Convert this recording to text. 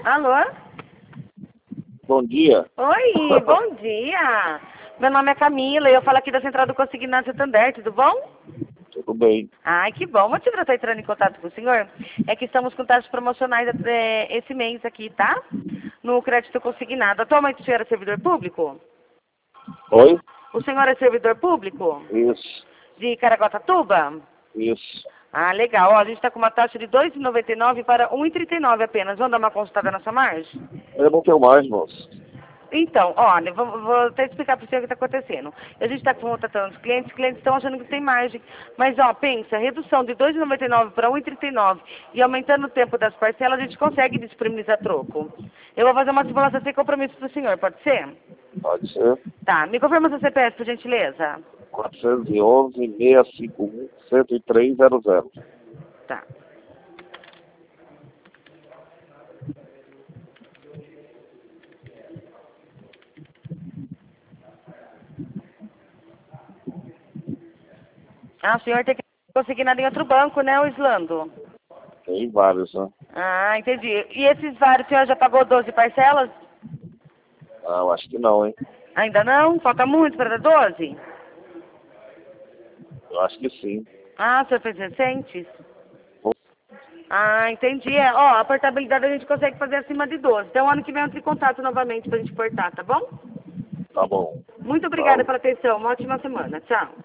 Alô? Bom dia. Oi, bom dia. Meu nome é Camila e eu falo aqui da Central do Consignado Santander, tudo bom? Tudo bem. Ai, que bom. O motivo de eu estar entrando em contato com o senhor é que estamos com taxas promocionais esse mês aqui, tá? No crédito consignado. Atualmente o senhor é servidor público? Oi? O senhor é servidor público? Isso. De Caraguatatuba? Isso. Ah, legal. Ó, a gente está com uma taxa de R$ 2,99 para R$ 1,39 apenas. Vamos dar uma consultada na sua margem? Eu não tenho mais, moço. Então, olha, vou até explicar para você o que está acontecendo. A gente está contratando os clientes estão achando que tem margem. Mas, ó, pensa, redução de R$ 2,99 para R$ 1,39 e aumentando o tempo das parcelas, a gente consegue disponibilizar troco. Eu vou fazer uma simulação sem compromisso para o senhor, pode ser? Pode ser. Tá, me confirma seu CPF, por gentileza. 411-651-10300. Tá. Ah, o senhor tem que conseguir nada em outro banco, né, o Islando? Tem vários, né? Ah, entendi. E esses vários, o senhor já pagou 12 parcelas? Ah, eu acho que não, hein? Ainda não? Falta muito para dar 12? Eu acho que sim. Ah, o senhor fez recentes? Ah, entendi. Ó, a portabilidade a gente consegue fazer acima de 12. Então, ano que vem eu entro em contato novamente pra gente portar, tá bom? Tá bom. Muito obrigada Tchau. pela atenção. Uma ótima semana. Tchau.